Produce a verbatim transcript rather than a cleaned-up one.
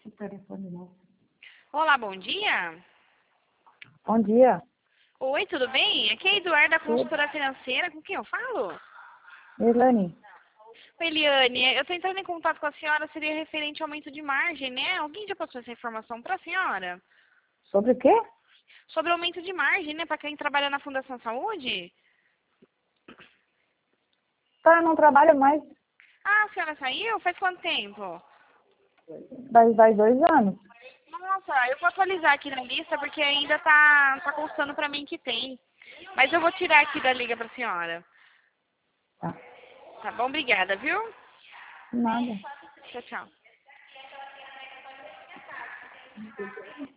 esse telefone novo. Olá, bom dia. Bom dia. Oi, tudo bem? Aqui é a Eduarda, Tudo. consultora financeira. Com quem eu falo? Elane, Oi, Eliane. Eu estou entrando em contato com a senhora, seria referente ao aumento de margem, né? Alguém já passou essa informação para a senhora? sobre o quê? Sobre aumento de margem, né? Para quem trabalha na Fundação Saúde? Tá, não trabalha mais. Ah, a senhora saiu? Faz quanto tempo? Vai, vai dois anos. Nossa, eu vou atualizar aqui na lista porque ainda tá, tá constando para mim que tem. Mas eu vou tirar aqui da liga para a senhora. Tá. Tá bom? Obrigada, viu? Nada. Tchau, tchau.